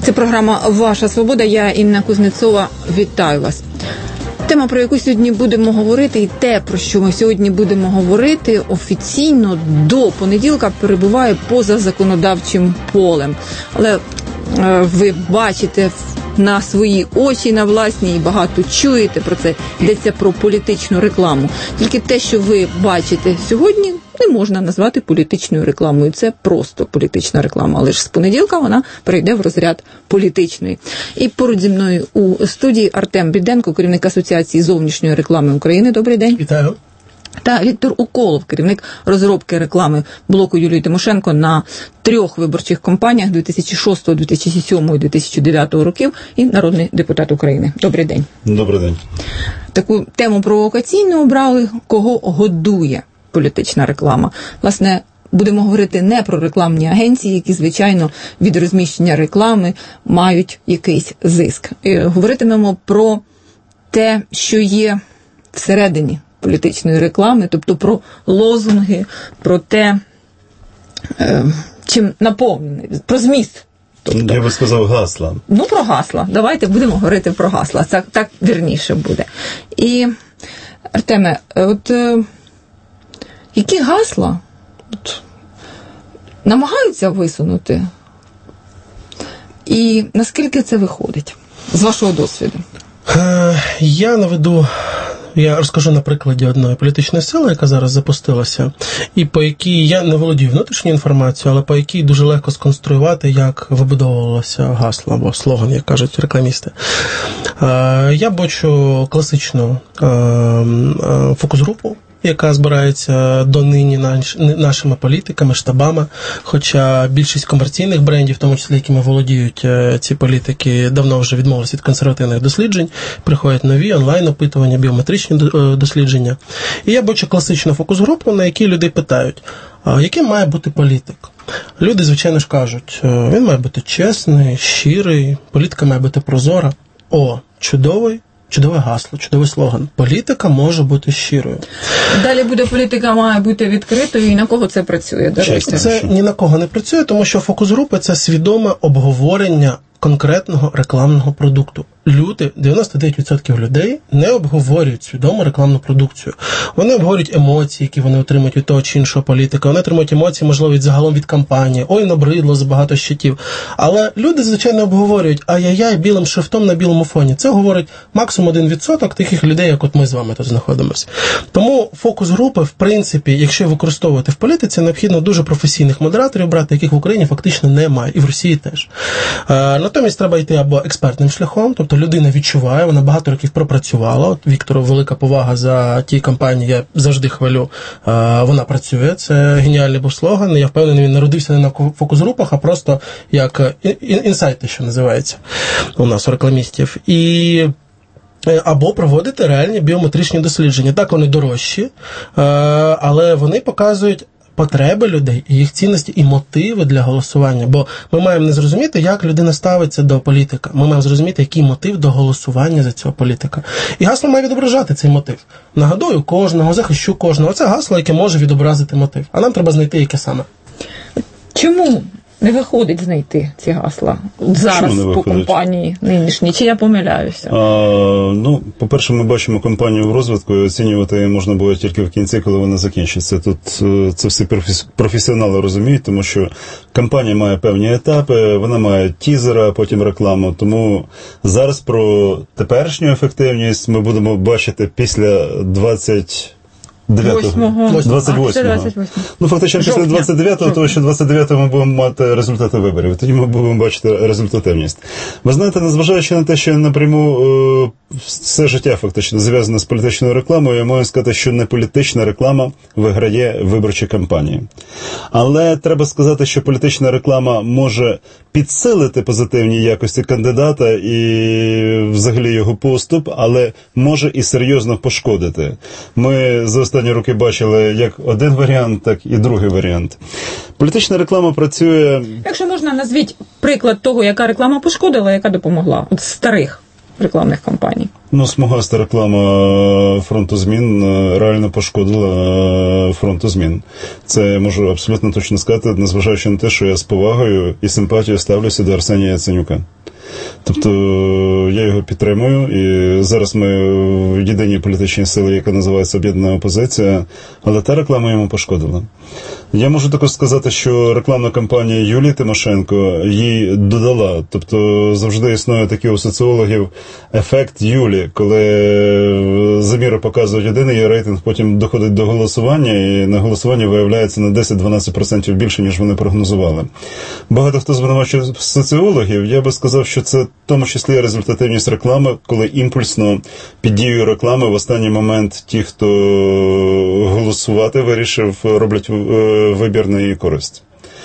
Це програма «Ваша свобода». Я, Інна Кузнецова, вітаю вас. Тема, про яку сьогодні будемо говорити, і те, про що ми сьогодні будемо говорити, офіційно до понеділка перебуває поза законодавчим полем. Але ви бачите на свої очі, на власні, і багато чуєте про це. Йдеться про політичну рекламу. Тільки те, що ви бачите сьогодні, не можна назвати політичною рекламою. Це просто політична реклама. Але ж з понеділка вона перейде в розряд політичної. І поруч зі мною у студії Артем Біденко, керівник Асоціації зовнішньої реклами України. Добрий день. Вітаю. Та Віктор Уколов, керівник розробки реклами блоку Юлії Тимошенко на 3 виборчих кампаніях 2006, 2007 і 2009 років і народний депутат України. Добрий день. Добрий день. Таку тему провокаційну обрали, кого годує політична реклама. Власне, будемо говорити не про рекламні агенції, які, звичайно, від розміщення реклами мають якийсь зиск. Говоритимемо про те, що є всередині політичної реклами, тобто про лозунги, про те, чим наповнений, про зміст. Тобто, я би сказав гасла. Ну, про гасла. Давайте будемо говорити про гасла. Це так вірніше буде. І, Артеме, от які гасла намагаються висунути? І наскільки це виходить? З вашого досвіду. Я розкажу на прикладі одної політичної сили, яка зараз запустилася, і по якій я не володію внутрішньою інформацією, але по якій дуже легко сконструювати, як вибудовувалося гасло або слоган, як кажуть рекламісти. Я бачу класичну фокус-групу, яка збирається донині нашими політиками, штабами, хоча більшість комерційних брендів, в тому числі, якими володіють ці політики, давно вже відмовилися від консервативних досліджень, приходять нові онлайн-опитування, біометричні дослідження. І я бачу класичну фокус-групу, на якій люди питають, яким має бути політик? Люди, звичайно ж, кажуть, він має бути чесний, щирий, політика має бути прозора. Чудове гасло, чудовий слоган. Політика може бути щирою. Далі буде політика має бути відкритою, і на кого це працює? Це ні на кого не працює, тому що фокус-групи – це свідоме обговорення конкретного рекламного продукту. Люди, 99% людей, не обговорюють свідомо рекламну продукцію. Вони обговорюють емоції, які вони отримують від того чи іншого політика. Вони отримують емоції, можливо, загалом від кампанії. Ой, набридло, забагато щитів. Але люди, звичайно, обговорюють ай-яй-яй білим шрифтом на білому фоні. Це говорить максимум 1% таких людей, як от ми з вами тут знаходимося. Тому фокус-групи, в принципі, якщо використовувати в політиці, необхідно дуже професійних модераторів брати, яких в Україні фактично немає. І в Росії теж. Натомість треба йти або експертним шляхом, тобто людина відчуває, вона багато років пропрацювала. От Віктору велика повага за ті кампанії, я завжди хвалю. Вона працює, це геніальний був слоган. Я впевнений, він народився не на фокус-групах, а просто як інсайти, що називається у нас у рекламістів. Або проводити реальні біометричні дослідження. Так, вони дорожчі, але вони показують потреби людей, їх цінності і мотиви для голосування. Бо ми маємо не зрозуміти, як людина ставиться до політика. Ми маємо зрозуміти, який мотив до голосування за цього політика. І гасло має відображати цей мотив. Нагадую кожного, захищу кожного. Це гасло, яке може відобразити мотив. А нам треба знайти, яке саме. Чому не виходить знайти ці гасла зараз по компанії нинішній? Чи я помиляюся? По-перше, ми бачимо компанію в розвитку, і оцінювати її можна було тільки в кінці, коли вона закінчиться. Тут це всі професіонали розуміють, тому що компанія має певні етапи, вона має тізера, потім рекламу. Тому зараз про теперішню ефективність ми будемо бачити після 28-го. Ну, фактично, після 29-го, тому що 29-го ми будемо мати результати виборів. Тоді ми будемо бачити результативність. Ви знаєте, незважаючи на те, що я напряму все життя фактично зв'язане з політичною рекламою, я можу сказати, що не політична реклама виграє виборчі кампанії. Але треба сказати, що політична реклама може підсилити позитивні якості кандидата і взагалі його поступ, але може і серйозно пошкодити. Ми за останні роки бачили як один варіант, так і другий варіант. Політична реклама працює... Якщо можна, назвіть приклад того, яка реклама пошкодила, яка допомогла. От з старих. рекламних кампаній. Смугаста реклама фронту змін реально пошкодила фронту змін. Це я можу абсолютно точно сказати, незважаючи на те, що я з повагою і симпатією ставлюся до Арсенія Яценюка. Тобто я його підтримую, і зараз ми в єдиній політичній силі, яка називається «Об'єднана опозиція», але та реклама йому пошкодила. Я можу також сказати, що рекламна кампанія Юлії Тимошенко їй додала. Тобто завжди існує такий у соціологів ефект Юлі, коли заміри показують один її рейтинг, потім доходить до голосування, і на голосуванні виявляється на 10-12% більше, ніж вони прогнозували. Багато хто звинувачує соціологів, я би сказав, що це в тому числі результативність реклами, коли імпульсно під дією реклами в останній момент ті, хто голосувати вирішив, роблять вибір на її користь.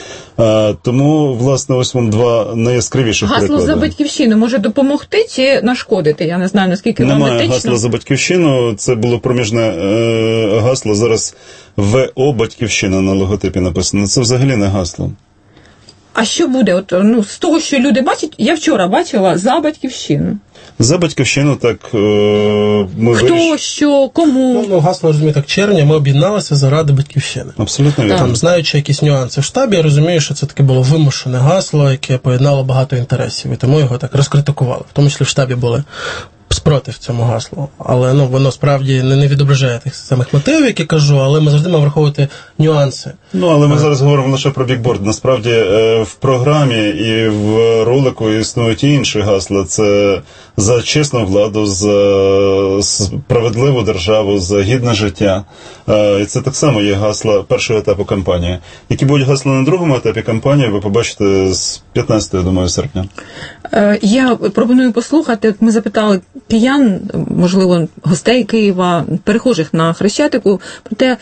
Тому, власне, ось вам два найяскравіших приклади. Гасло за батьківщину може допомогти чи нашкодити? Я не знаю, наскільки воно етично. Немає гасла за батьківщину, це було проміжне гасло, зараз ВО «Батьківщина» на логотипі написано. Це взагалі не гасло. А що буде? З того, що люди бачать, я вчора бачила «За батьківщину». За батьківщину, так, ми Хто, що, кому? Гасло, розумію, так, червня ми об'єдналися заради батьківщини. Абсолютно вірно. Там, знаючи якісь нюанси в штабі, я розумію, що це таке було вимушене гасло, яке поєднало багато інтересів, і тому його так розкритикували. В тому числі в штабі були спротив цьому гаслу. Але воно справді не відображає тих самих мотивів, які кажу, але ми завжди маємо враховувати нюанси. Але ми зараз говоримо лише про бікборд. Насправді в програмі і в ролику існують і інші гасла. Це за чесну владу, за справедливу державу, за гідне життя. І це так само є гасла першого етапу кампанії. Які будуть гасла на другому етапі кампанії, ви побачите з 15, я думаю, серпня. Я пропоную послухати. Ми запитали киян, можливо, гостей Києва, перехожих на Хрещатику, про те,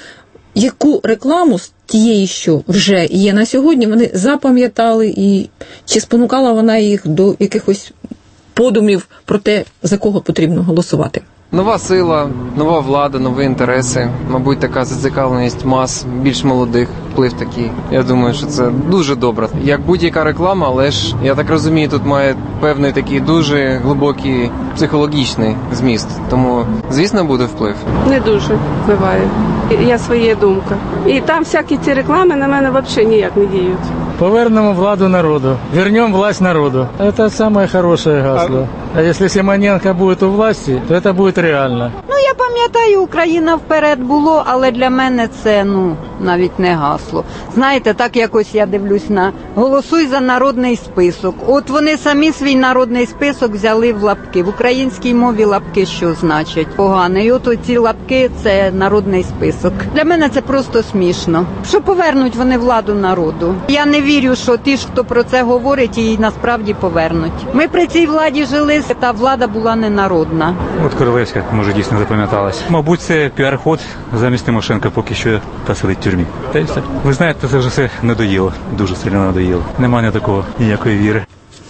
яку рекламу з тієї, що вже є на сьогодні, вони запам'ятали, і чи спонукала вона їх до якихось подумів про те, за кого потрібно голосувати. Нова сила, нова влада, нові інтереси, мабуть, така зацікавленість мас, більш молодих, вплив такий. Я думаю, що це дуже добре. Як будь-яка реклама, але ж, я так розумію, тут має певний такий дуже глибокий психологічний зміст. Тому, звісно, буде вплив. Не дуже впливає. Я своя думка. І там всякі ці реклами на мене взагалі ніяк не діють. Повернемо владу народу. Вернем власть народу. Это самое хорошее гасло. А если Симоненко будет у власти, то это будет реально. Я пам'ятаю, Україна вперед було, але для мене це, навіть не гасло. Знаєте, так якось я дивлюсь на «Голосуй за народний список». От вони самі свій народний список взяли в лапки. В українській мові лапки що значать? Погано. І от ці лапки – це народний список. Для мене це просто смішно. Що повернуть вони владу народу? Я не вірю, що ті, хто про це говорить, її насправді повернуть. Ми при цій владі жили, та влада була не народна. От Королевська, може, дійсно запам'яталась. Мабуть, це піар-ход замість Тимошенка, поки що та сидить в тюрмі. Та й все. Ви знаєте, це вже все надоїло. Дуже сильно надоїло. Немає такого ніякої віри.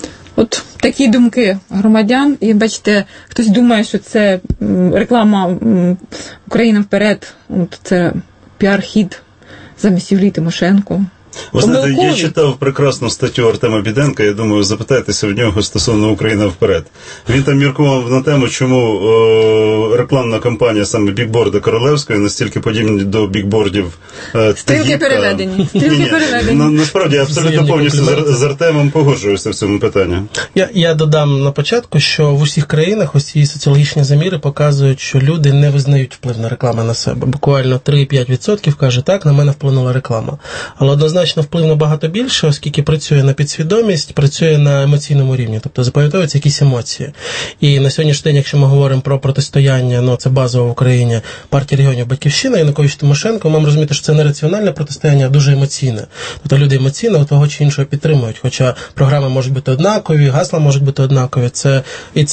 От такі думки громадян. І бачите, хтось думає, що це реклама «Україна вперед», от це піар-хід замість Юлії Тимошенко. Ви знаєте, я читав прекрасну статтю Артема Біденка, я думаю, запитайтеся в нього стосовно «Україна вперед». Він там міркував на тему, чому рекламна кампанія саме бікборда Королевської настільки подібні до бікбордів Стрілки переведені. Насправді, я абсолютно повністю з Артемом погоджуюся в цьому питанні. Я додам на початку, що в усіх країнах ось ці соціологічні заміри показують, що люди не визнають вплив на рекламу на себе. Буквально 3-5% каже, так, на мене вплинула реклама. Але однозначно вплив набагато більше, оскільки працює на підсвідомість, працює на емоційному рівні, тобто запам'ятовуються якісь емоції. І на сьогоднішній день, якщо ми говоримо про протистояння, це базово в Україні, партія регіонів «Батьківщина», Янукович, Тимошенко, ми маємо розуміти, що це не раціональне протистояння, а дуже емоційне. Тобто люди емоційно того чи іншого підтримують, хоча програми можуть бути однакові, гасла можуть бути однакові. Це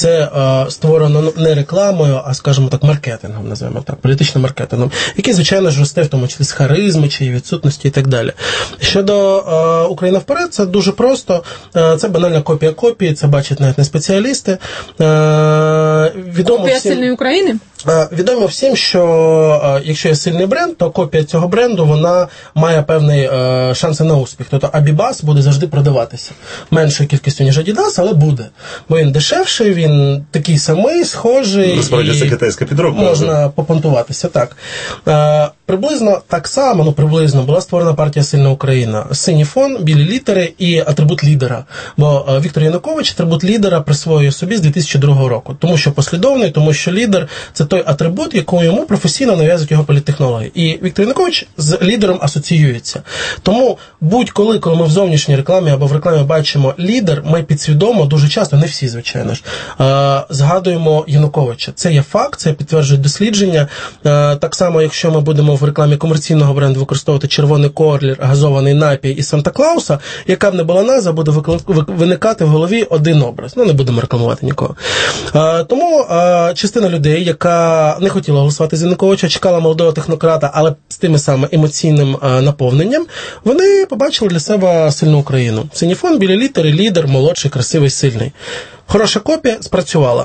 створено не рекламою, а, скажімо так, маркетингом, називаємо так, політичним маркетингом, який, звичайно ж, росте в тому числі з харизми чи відсутності і так далі. Щодо «Україна вперед», це дуже просто. Це банальна копія копії, це бачать навіть не спеціалісти. Копія сильної України? Відомо всім, що якщо є сильний бренд, то копія цього бренду, вона має певний шанси на успіх. Тобто Abibas буде завжди продаватися. Меншою кількістю, ніж Adidas, але буде. Бо він дешевший, він такий самий, схожий. Насправді це китайська підробка. Можна попонтуватися, так. Приблизно так само, була створена партія «Сильна Україна». Синій фон, білі літери і атрибут лідера. Бо Віктор Янукович атрибут лідера присвоює собі з 2002 року. Тому що послідовний, тому що лідер – це той атрибут, який йому професійно нав'язують його політтехнології. І Віктор Янукович з лідером асоціюється. Тому будь-коли, коли ми в зовнішній рекламі або в рекламі бачимо лідер, ми підсвідомо, дуже часто, не всі, звичайно ж, згадуємо Януковича. Це є факт, це підтверджують дослідження. Так само, якщо ми будемо в рекламі комерційного бренду використовувати червоний колір, газований напій і Санта-Клауса, яка б не була назва, буде виникати в голові один образ. Не будемо рекламувати нікого. Тому частина людей, яка не хотіла голосувати за Януковича, чекала молодого технократа, але з тими самими емоційним наповненням, вони побачили для себе сильну Україну. Синій фон, білі літери, лідер, молодший, красивий, сильний. Хороша копія спрацювала.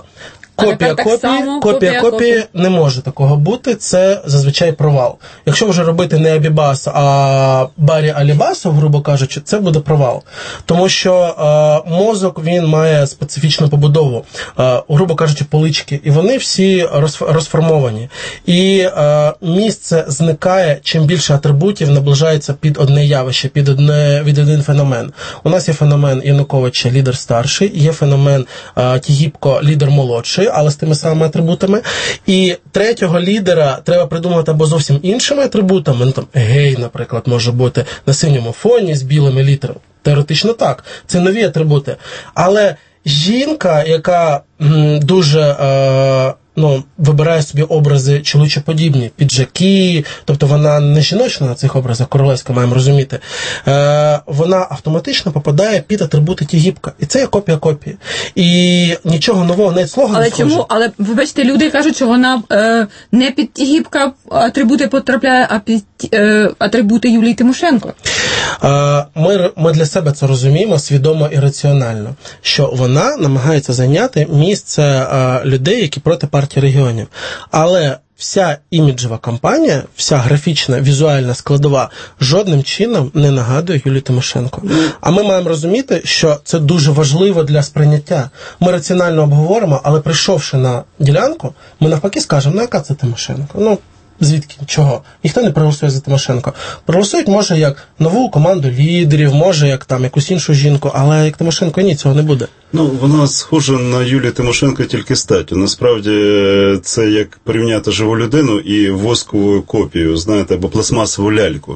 Копія копії не може такого бути, це зазвичай провал. Якщо вже робити не Abibas, а Барі Алібасу, грубо кажучи, це буде провал. Тому що мозок, він має специфічну побудову, грубо кажучи, полички, і вони всі розформовані. І місце зникає, чим більше атрибутів наближається під одне явище, під один феномен. У нас є феномен Януковича, лідер старший, є феномен Тігіпко, лідер молодший, але з тими самими атрибутами. І третього лідера треба придумати або зовсім іншими атрибутами. Гей, наприклад, може бути на синьому фоні з білими літерами. Теоретично так. Це нові атрибути. Але жінка, яка дуже вибирає собі образи чоловічоподібні, піджаки, тобто вона не жіночна на цих образах, королевська, маємо розуміти, вона автоматично попадає під атрибути Тігіпка. І це є копія копії. І нічого нового, навіть слоган не схоже. Але, вибачте, люди кажуть, що вона не під Тігіпка атрибути потрапляє, а під атрибути Юлії Тимошенко. Ми для себе це розуміємо свідомо і раціонально, що вона намагається зайняти місце людей, які проти партії регіонів. Але вся іміджева кампанія, вся графічна, візуальна складова жодним чином не нагадує Юлію Тимошенко. А ми маємо розуміти, що це дуже важливо для сприйняття. Ми раціонально обговоримо, але прийшовши на ділянку, ми навпаки скажемо, яка це Тимошенко? Звідки? Чого? Ніхто не проголосує за Тимошенко. Проголосують, може, як нову команду лідерів, може, як якусь іншу жінку, але як Тимошенко ні, цього не буде. Вона схожа на Юлію Тимошенко тільки статтю. Насправді, це як порівняти живу людину і воскову копію, знаєте, або пластмасову ляльку.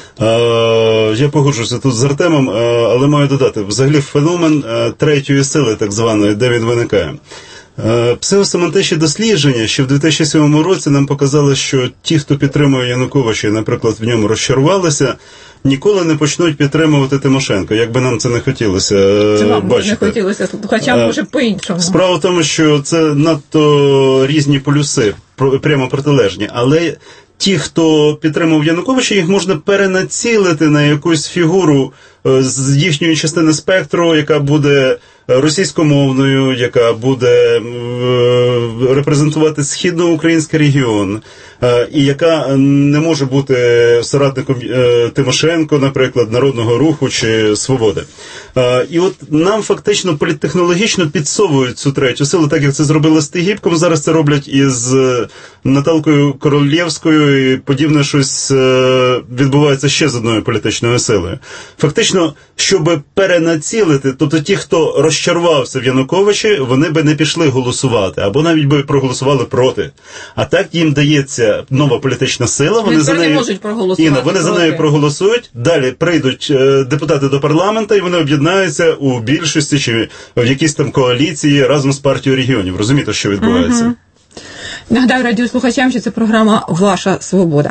Я погоджуюся тут з Артемом, але маю додати, взагалі феномен третьої сили, так званої, де він виникає. Психосемантичні дослідження ще в 2007 році нам показали, що ті, хто підтримує Януковича і, наприклад, в ньому розчарувалися, ніколи не почнуть підтримувати Тимошенко, як би нам це не хотілося бачити. Не хотілося, хоча може по-іншому. Справа в тому, що це надто різні полюси, прямо протилежні, але ті, хто підтримував Януковича, їх можна перенацілити на якусь фігуру з їхньої частини спектру, яка буде російськомовною, яка буде репрезентувати східноукраїнський регіон, і яка не може бути соратником Тимошенко, наприклад, Народного Руху чи Свободи. І от нам фактично політтехнологічно підсовують цю третю силу, так як це зробили з Тігіпком, зараз це роблять із Наталкою Королєвською, і подібне щось відбувається ще з одною політичною силою. Фактично, щоб перенацілити, тобто ті, хто розчарувався в Януковичі, вони би не пішли голосувати, або навіть би проголосували проти. А так їм дається нова політична сила, вони за нею вони за нею проголосують, далі прийдуть депутати до парламенту, і вони об'єднаються у більшості чи в якійсь там коаліції разом з партією регіонів. Розумієте, що відбувається? Угу. Нагадаю радіослухачам, що це програма «Ваша свобода».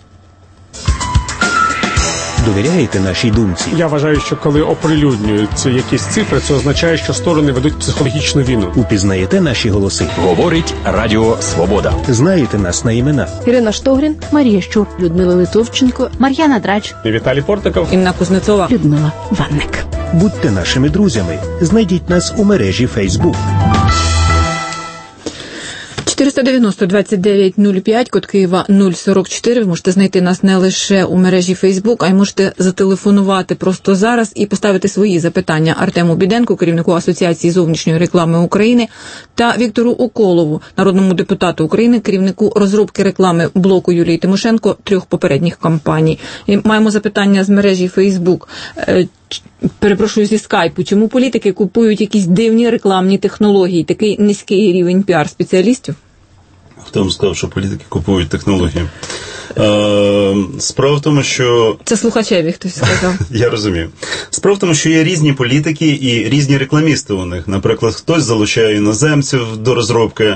Довіряєте нашій думці? Я вважаю, що коли оприлюднюються якісь цифри, це означає, що сторони ведуть психологічну війну. Упізнаєте наші голоси? Говорить Радіо Свобода. Знаєте нас на імена? Ірина Штогрін, Марія Щур, Людмила Литовченко, Мар'яна Драч, Віталій Портников, Інна Кузнецова, Людмила Ванник. Будьте нашими друзями. Знайдіть нас у мережі Facebook. 490-29-05, код Києва 044. Ви можете знайти нас не лише у мережі Фейсбук, а й можете зателефонувати просто зараз і поставити свої запитання Артему Біденку, керівнику Асоціації зовнішньої реклами України, та Віктору Околову, народному депутату України, керівнику розробки реклами блоку Юлії Тимошенко 3 попередніх кампаній. І маємо запитання з мережі Фейсбук. Перепрошую, зі скайпу. Чому політики купують якісь дивні рекламні технології? Такий низький рівень піар-спеціалістів? Хто вам сказав, що політики купують технології? Справа в тому, що... Це слухачеві хтось сказав. Я розумію. Справа в тому, що є різні політики і різні рекламісти у них. Наприклад, хтось залучає іноземців до розробки.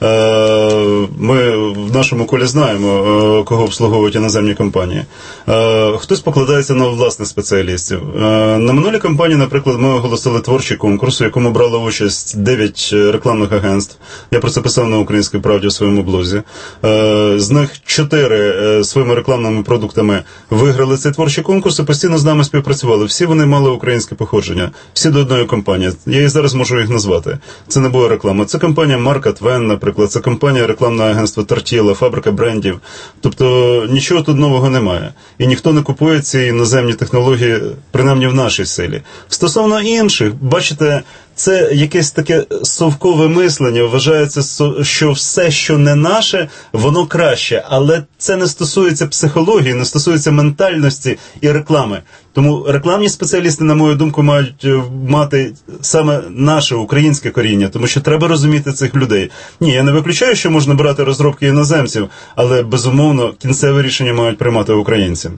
Ми в нашому колі знаємо, кого обслуговують іноземні компанії. Хтось покладається на власних спеціалістів. На минулій кампанії, наприклад, ми оголосили творчий конкурс, у якому брало участь 9 рекламних агентств. Я про це писав на «Українській правді» у своєму блозі. З них 4 своїми рекламними продуктами виграли цей творчий конкурс і постійно з нами співпрацювали. Всі вони мали українське походження. Всі до одної компанії. Я і зараз можу їх назвати. Це не була реклама. Це компанія Марка Твен, наприклад. Це компанія рекламного агентства Тортіла, фабрика брендів. Тобто нічого тут нового немає. І ніхто не купує ці іноземні технології, принаймні в нашій силі. Стосовно інших, бачите, це якесь таке совкове мислення. Вважається, що все, що не наше, воно краще. Але це не стосується психології, не стосується ментальності і реклами. Тому рекламні спеціалісти, на мою думку, мають мати саме наше українське коріння, тому що треба розуміти цих людей. Ні, я не виключаю, що можна брати розробки іноземців, але, безумовно, кінцеве рішення мають приймати українці.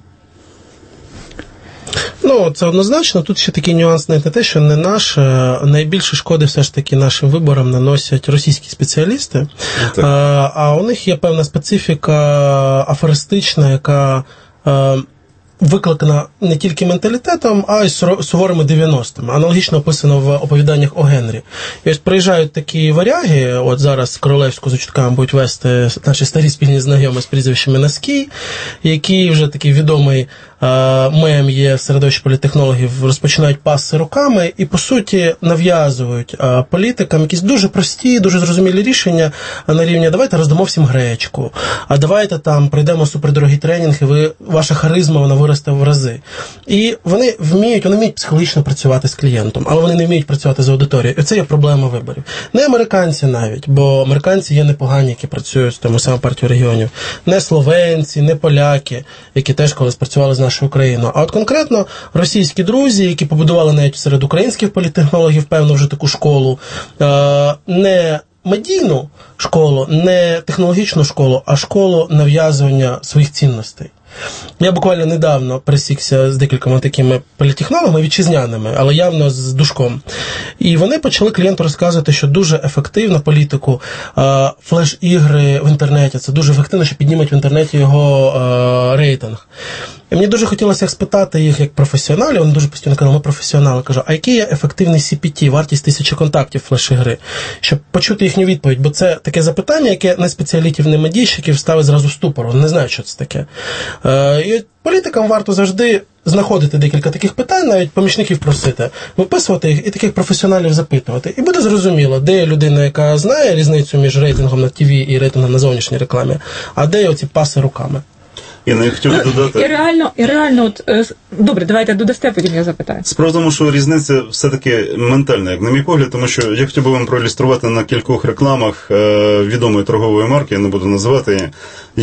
Ну, це однозначно. Тут ще такий нюанс не те, що не наш. Найбільше шкоди все ж таки нашим виборам наносять російські спеціалісти. А у них є певна специфіка афористична, яка викликана не тільки менталітетом, а й суворими 90-ми. Аналогічно описано в оповіданнях о Генрі. І ось приїжджають такі варяги, от зараз Королевську з очутками будуть вести наші старі спільні знайомі з прізвищами Наскій, які вже такий відомий мем є в середовищі політтехнологів, розпочинають пасти руками і, по суті, нав'язують політикам якісь дуже прості, дуже зрозумілі рішення на рівні «давайте роздамо всім гречку», а «давайте там пройдемо супердорогий тренінг, і ваша харизма, вона виросте в рази». І вони вміють психологічно працювати з клієнтом, але вони не вміють працювати з аудиторією. І це є проблема виборів. Не американці навіть, бо американці є непогані, які працюють з тому самою партією регіонів. Не словенці, не поляки, які теж колись працювали з нашою Україною. А от конкретно російські друзі, які побудували навіть серед українських політтехнологів, певно, вже таку школу, не медійну школу, не технологічну школу, а школу нав'язування своїх цінностей. Я буквально недавно пересікся з декількома такими політтехнологами вітчизняними, але явно з душком. І вони почали клієнту розказувати, що дуже ефективно політику флеш-ігри в інтернеті, це дуже ефективно, що піднімуть в інтернеті його рейтинг. І мені дуже хотілося спитати їх як професіоналів, вони дуже постійно кажуть, ми професіонали. Кажу, а який є ефективний CPT, вартість 1000 контактів флеш-ігри? Щоб почути їхню відповідь, бо це таке запитання, яке не спеціалітів, не медійщиків ставить зразу ступор, вони не знають, що це таке. І політикам варто завжди знаходити декілька таких питань, навіть помічників просити, виписувати їх і таких професіоналів запитувати. І буде зрозуміло, де є людина, яка знає різницю між рейтингом на ТВ і рейтингом на зовнішній рекламі, а де є оці паси руками. Я не хотів додати. І реально, от, добре, давайте додасте, потім я запитаю. Справа в тому, що різниця все-таки ментальна, як на мій погляд, тому що я хотів би вам проілюструвати на кількох рекламах відомої торгової марки, я не буду називати її,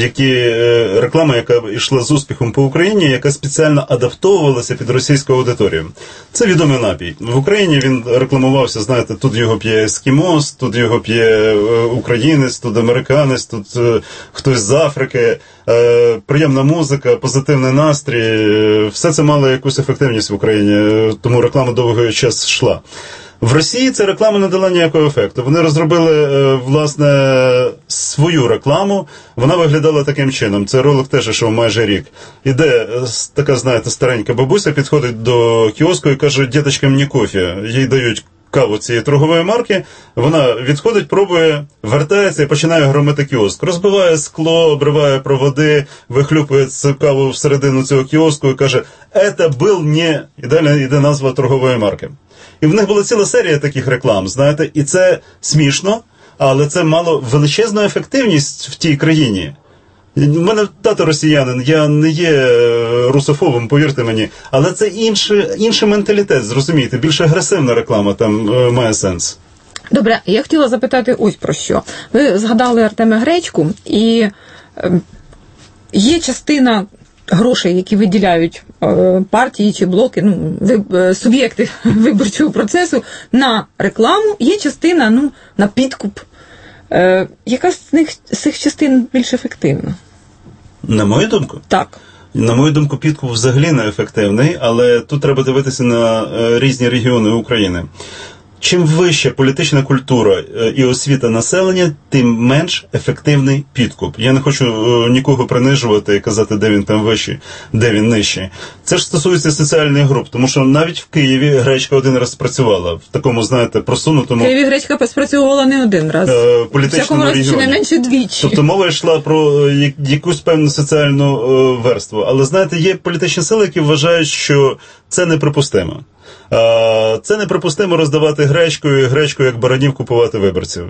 реклама, яка йшла з успіхом по Україні, яка спеціально адаптовувалася під російську аудиторію. Це відомий напій. В Україні він рекламувався, знаєте, тут його п'є ескімос, тут його п'є українець, тут американець, тут хтось з Африки, приємна музика, позитивний настрій. Все це мало якусь ефективність в Україні, тому реклама довгий час йшла. В Росії ця реклама не дала ніякого ефекту. Вони розробили, власне, свою рекламу. Вона виглядала таким чином. Це ролик теж йшов майже рік. Іде така, знаєте, старенька бабуся, підходить до кіоску і каже, діточка, мені кофе. Їй дають каву цієї торгової марки, вона відходить, пробує, вертається і починає громити кіоск. Розбиває скло, обриває проводи, вихлюпує цю каву всередину цього кіоску і каже, «Это был не...» І далі йде назва торгової марки. І в них була ціла серія таких реклам, знаєте, і це смішно, але це мало величезну ефективність в тій країні. У мене тато росіянин, я не є русофобом, повірте мені, але це інший менталітет, зрозумієте, більш агресивна реклама там має сенс. Добре, я хотіла запитати ось про що. Ви згадали Артема Гречку, і є частина грошей, які виділяють партії чи блоки, суб'єкти виборчого процесу на рекламу, є частина на підкуп. Яка з цих частин більш ефективна? На мою думку? Так. На мою думку, підкуп взагалі не ефективний, але тут треба дивитися на різні регіони України. Чим вища політична культура і освіта населення, тим менш ефективний підкуп. Я не хочу нікого принижувати і казати, де він там вищий, де він нижчий. Це ж стосується соціальних груп, тому що навіть в Києві Гречка один раз спрацювала, в такому, знаєте, просунутому... В Києві Гречка спрацьовувала не один раз. Політичному регіоні. Щонайменше двічі. Тобто мова йшла про якусь певну соціальну верству. Але, знаєте, є політичні сили, які вважають, що це неприпустимо. Це неприпустимо роздавати гречку як баранів купувати виборців.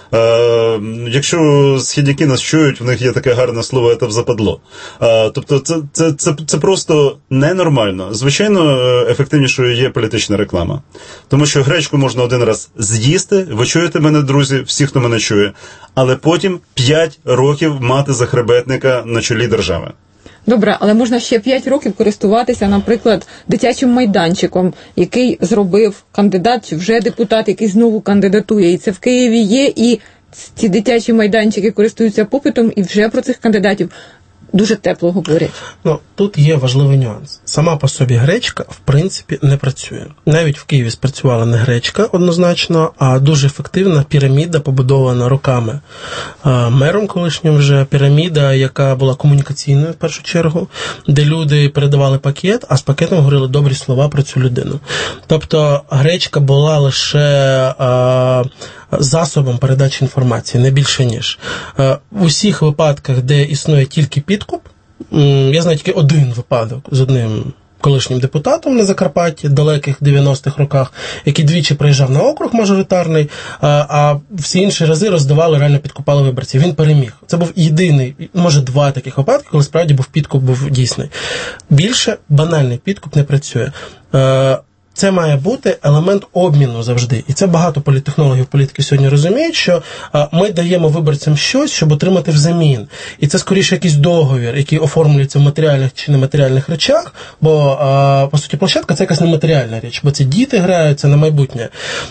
Якщо східняки нас чують, в них є таке гарне слово «це западло». Тобто це просто ненормально. Звичайно, ефективнішою є політична реклама. Тому що гречку можна один раз з'їсти, ви чуєте мене, друзі, всі, хто мене чує, але потім 5 років мати захребетника на чолі держави. Добре, але можна ще 5 років користуватися, наприклад, дитячим майданчиком, який зробив кандидат, чи вже депутат, який знову кандидатує. І це в Києві є, і ці дитячі майданчики користуються попитом, і вже про цих кандидатів дуже тепло говорять. Тут є важливий нюанс. Сама по собі гречка, в принципі, не працює. Навіть в Києві спрацювала не гречка однозначно, а дуже ефективна піраміда, побудована роками мером колишнім вже, піраміда, яка була комунікаційною в першу чергу, де люди передавали пакет, а з пакетом говорили добрі слова про цю людину. Тобто гречка була лише засобом передачі інформації, не більше ніж. В усіх випадках, де існує тільки підкуп, я знаю тільки один випадок з одним колишнім депутатом на Закарпатті, далеких 90-х роках, який двічі приїжджав на округ мажоритарний, а всі інші рази роздавали, реально підкупали виборців. Він переміг. Це був єдиний, може 2 таких випадки, коли справді підкуп був дійсний. Більше банальний підкуп не працює. Це має бути елемент обміну завжди. І це багато політтехнологів, політиків сьогодні розуміють, що ми даємо виборцям щось, щоб отримати взамін. І це скоріше якийсь договір, який оформлюється в матеріальних чи нематеріальних речах, бо, по суті, площадка – це якась нематеріальна річ, бо це діти грають, це на майбутнє.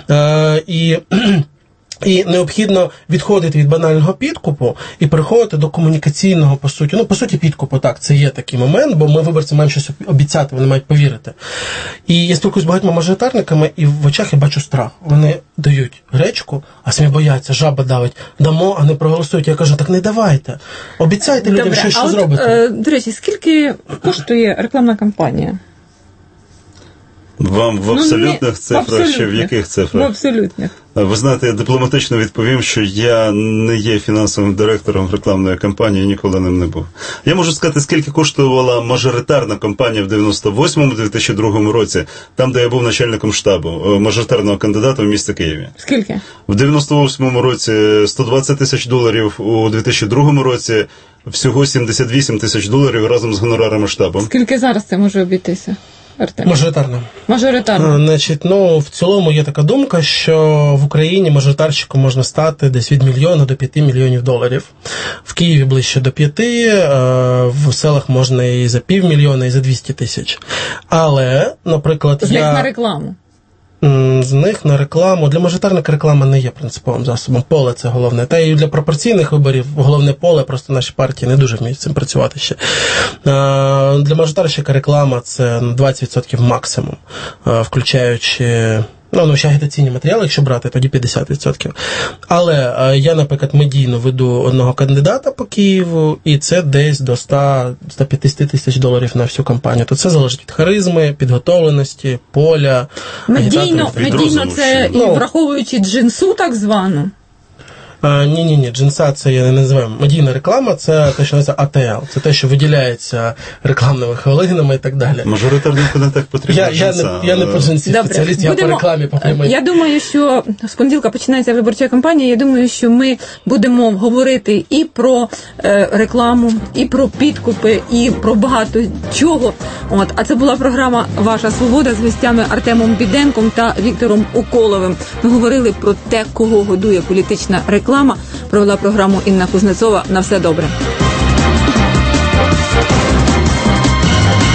І необхідно відходити від банального підкупу і переходити до комунікаційного, по суті, підкупу. Так, це є такий момент, бо ми виборцям маємо щось обіцяти, вони мають повірити. І я спілкуюсь з багатьма мажоритарниками, і в очах я бачу страх. Вони дають гречку, а самі бояться, жаба давить. Дамо, а не проголосують. Я кажу, так не давайте. Обіцяйте людям, що зробите. До речі, скільки коштує рекламна кампанія? Вам в абсолютних цифрах чи в яких цифрах? В абсолютних. Ви знаєте, я дипломатично відповім, що я не є фінансовим директором рекламної кампанії, ніколи ним не був. Я можу сказати, скільки коштувала мажоритарна кампанія в 98-2002 році, там, де я був начальником штабу мажоритарного кандидата в місті Києві. Скільки? В 98 році $120 тисяч, у 2002 році всього $78 тисяч разом з гонорарами штабу. Скільки зараз це може обійтися? Мажоритарно. Значить, в цілому є така думка, що в Україні мажоритарщиком можна стати десь від $1 мільйона до $5 мільйонів. В Києві ближче до 5, в селах можна і за $500,000, і за 200 тисяч. Але, наприклад, з них на рекламу. З них на рекламу. Для мажоритарника реклама не є принциповим засобом. Поле – це головне. Та і для пропорційних виборів головне поле, просто наші партії не дуже вміють з цим працювати ще. Для мажоритарщика реклама – це 20% максимум, включаючи... ще агітаційні матеріали, якщо брати, тоді 50%. Але я, наприклад, медійно веду одного кандидата по Києву, і це десь до $100-150 тисяч на всю кампанію. То це залежить від харизми, підготовленості, поля. Медійно це і враховуючи джинсу так звану. Ні, джинса це я не називаю. Медійна реклама це те, що називається АТЛ. Це те, що виділяється рекламними хвилинами і так далі. Мажоритарнику не так потрібно джинса. Я не по джинсі спеціаліст, я по рекламі, по прямій. Я думаю, що з понеділка починається виборча кампанія. Я думаю, що ми будемо говорити і про рекламу, і про підкупи, і про багато чого. А це була програма «Ваша свобода» з гостями Артемом Біденком та Віктором Уколовим. Ми говорили про те, кого годує політична реклама. Провела програму Інна Кузнецова. На все добре.